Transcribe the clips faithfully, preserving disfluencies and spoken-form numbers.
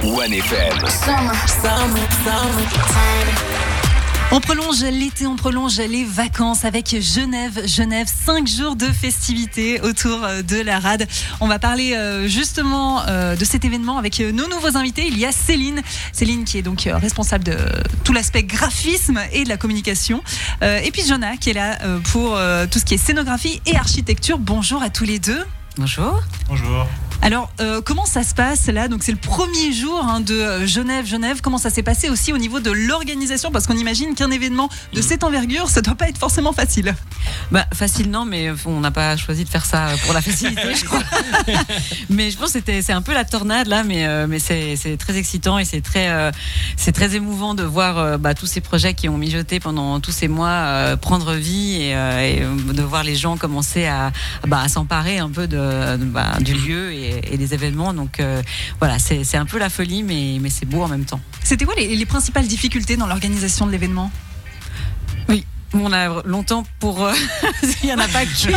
One F M. Summer, summer, summertime. On prolonge l'été, on prolonge les vacances avec Genève. Genève, cinq jours de festivités autour de la rade. On va parler euh, justement euh, de cet événement avec nos nouveaux invités. Il y a Céline, Céline qui est donc euh, responsable de tout l'aspect graphisme et de la communication. Euh, et puis Jonah qui est là euh, pour euh, tout ce qui est scénographie et architecture. Bonjour à tous les deux. Bonjour. Bonjour. Alors, euh, comment ça se passe là ? Donc, c'est le premier jour hein, de Genève. Genève, comment ça s'est passé aussi au niveau de l'organisation ? Parce qu'on imagine qu'un événement de cette envergure, ça doit pas être forcément facile. Bah, facile non, mais on n'a pas choisi de faire ça pour la facilité, je crois. Mais je pense que c'était, c'est un peu la tornade là, mais, euh, mais c'est, c'est très excitant et c'est très, euh, c'est très émouvant de voir euh, bah, tous ces projets qui ont mijoté pendant tous ces mois euh, prendre vie et, euh, et de voir les gens commencer à, bah, à s'emparer un peu de, de, bah, du lieu et et des événements, donc euh, voilà, c'est, c'est un peu la folie, mais, mais c'est beau en même temps. C'était quoi les, les principales difficultés dans l'organisation de l'événement ? Oui, on a longtemps pour... Euh, il n'y en a pas qu'une.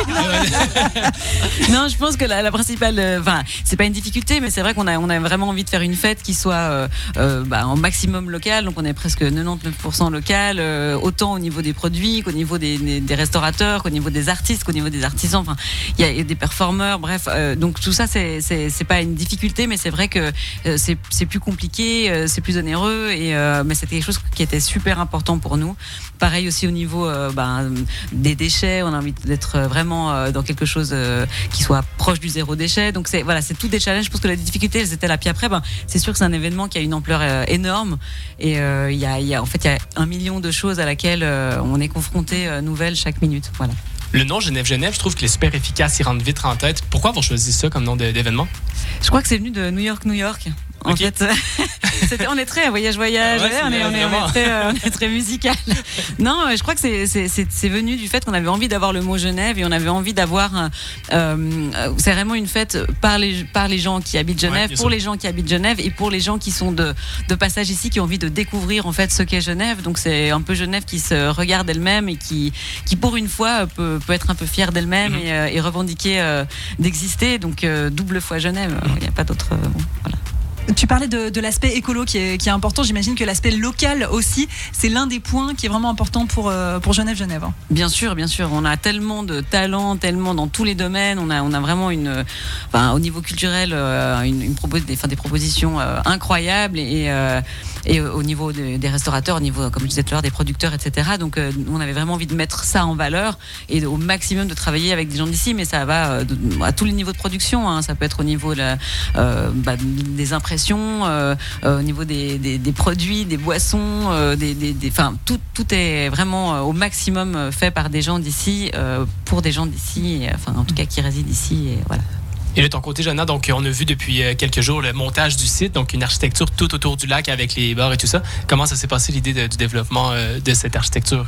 Non, je pense que la, la principale... Enfin, euh, c'est pas une difficulté, mais c'est vrai qu'on a, on a vraiment envie de faire une fête qui soit euh, euh, bah, en maximum local, donc on est presque quatre-vingt-dix-neuf pour cent local, euh, autant au niveau des produits qu'au niveau des, des, des restaurateurs, qu'au niveau des artistes, qu'au niveau des artisans. Enfin, il y, y a des performeurs, bref. Euh, donc tout ça, c'est, c'est, c'est pas une difficulté, mais c'est vrai que euh, c'est, c'est plus compliqué, euh, c'est plus onéreux, et, euh, mais c'était quelque chose qui était super important pour nous. Pareil aussi au niveau euh, bah, des déchets, on a envie d'être vraiment euh, dans quelque chose euh, qui soit proche du zéro déchet. Donc c'est voilà, c'est tout des challenges. Je pense que la difficulté, elles étaient là. Puis après, ben, c'est sûr que c'est un événement qui a une ampleur euh, énorme. Et il euh, y, a, y a en fait il y a un million de choses à laquelle euh, on est confronté euh, nouvelles chaque minute. Voilà. Le nom Genève-Genève, je trouve qu'il est super efficace, il rentre vite en tête. Pourquoi avoir choisi ça comme nom de, d'événement? Je crois que c'est venu de New York, New York. En okay. fait, c'était, on est très voyage voyage, ouais, on, est, on, est, on, est très, on est très musical. Non, je crois que c'est, c'est, c'est, c'est venu du fait qu'on avait envie d'avoir le mot Genève et on avait envie d'avoir. Euh, c'est vraiment une fête par les par les gens qui habitent Genève, ouais, pour sûr. Les gens qui habitent Genève et pour les gens qui sont de de passage ici, qui ont envie de découvrir en fait ce qu'est Genève. Donc c'est un peu Genève qui se regarde elle-même et qui qui pour une fois peut peut être un peu fière d'elle-même mm-hmm. et, euh, et revendiquer euh, d'exister. Donc euh, double fois Genève. Il mm-hmm. n'y a pas d'autre. Euh, bon, voilà. Tu parlais de, de l'aspect écolo qui est, qui est important. J'imagine que l'aspect local aussi, c'est l'un des points qui est vraiment important pour, euh, pour Genève-Genève. Hein. Bien sûr, bien sûr. On a tellement de talents, tellement dans tous les domaines. On a, on a vraiment une, enfin, au niveau culturel, euh, une, une propos, des, enfin, des propositions euh, incroyables et, euh, et au niveau de, des restaurateurs, au niveau, comme je disais tout à l'heure, des producteurs, et cetera. Donc, euh, on avait vraiment envie de mettre ça en valeur et au maximum de travailler avec des gens d'ici. Mais ça va euh, de, à tous les niveaux de production. Hein. Ça peut être au niveau de la, euh, bah, des impressions. Euh, euh, au niveau des, des, des produits, des boissons, euh, des, des, des, tout, tout est vraiment euh, au maximum fait par des gens d'ici, euh, pour des gens d'ici, et, enfin en tout cas qui résident ici. Et, voilà. Et de ton côté, Jonah, donc on a vu depuis quelques jours le montage du site, donc une architecture tout autour du lac avec les bars et tout ça. Comment ça s'est passé l'idée de, du développement euh, de cette architecture?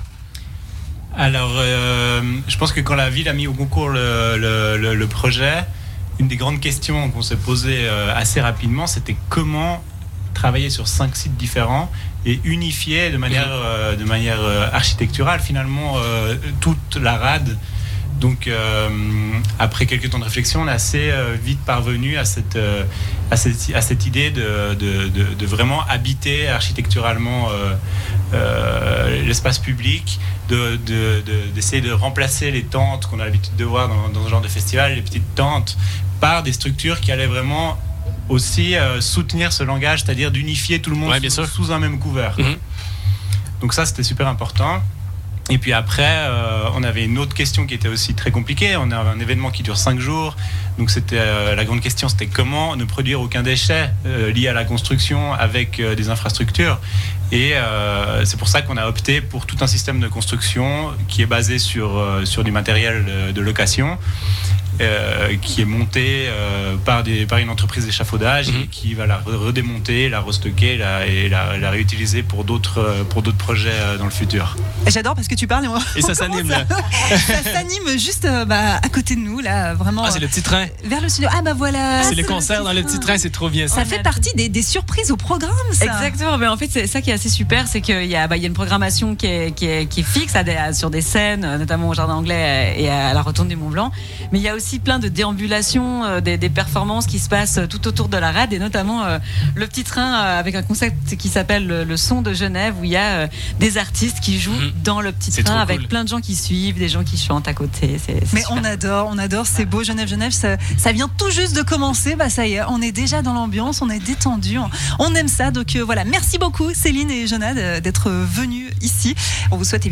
Alors, euh, je pense que quand la ville a mis au concours le, le, le, le projet, une des grandes questions qu'on s'est posées euh, assez rapidement, c'était comment travailler sur cinq sites différents et unifier de manière, euh, de manière euh, architecturale finalement euh, toute la rade. Donc euh, après quelques temps de réflexion, on est assez euh, vite parvenu à cette, euh, à cette, à cette idée de, de, de, de vraiment habiter architecturalement euh, euh, l'espace public, de, de, de, d'essayer de remplacer les tentes qu'on a l'habitude de voir dans, dans ce genre de festival, les petites tentes, par des structures qui allaient vraiment aussi euh, soutenir ce langage, c'est-à-dire d'unifier tout le monde ouais, sous, sous un même couvert. Mm-hmm. Donc ça, c'était super important. Et puis après, euh, on avait une autre question qui était aussi très compliquée. On avait un événement qui dure cinq jours. Donc c'était, euh, la grande question, c'était comment ne produire aucun déchet euh, lié à la construction avec euh, des infrastructures. Et euh, c'est pour ça qu'on a opté pour tout un système de construction qui est basé sur, euh, sur du matériel de, de location. Euh, qui est monté euh, par, des, par une entreprise d'échafaudage mmh. et qui va la redémonter, la restocker la, et la, la réutiliser pour d'autres, pour d'autres projets euh, dans le futur. J'adore parce que tu parles et, on, et ça s'anime là. Ça s'anime juste euh, bah, à côté de nous là, vraiment. Ah, c'est le petit train. Vers le studio. Ah bah voilà. C'est, c'est le concert le dans le petit train, c'est trop bien ça. Ça fait partie des, des surprises au programme, ça. Exactement. Mais en fait, c'est ça qui est assez super, c'est qu'il y a, bah, il y a une programmation qui est, qui est, qui est fixe à des, à, sur des scènes, notamment au Jardin Anglais et à la Rotonde du Mont Blanc. Mais il y a aussi aussi plein de déambulations, euh, des, des performances qui se passent tout autour de la rade, et notamment euh, le petit train euh, avec un concept qui s'appelle le, le son de Genève, où il y a euh, des artistes qui jouent mmh. dans le petit c'est train avec cool. plein de gens qui suivent, des gens qui chantent à côté. C'est, c'est Mais super. on adore, on adore, c'est beau. Genève, Genève, ça, ça vient tout juste de commencer. Bah ça y est, on est déjà dans l'ambiance, on est détendu, on, on aime ça. Donc euh, voilà, merci beaucoup Céline et Jonah d'être venus ici. On vous souhaite évidemment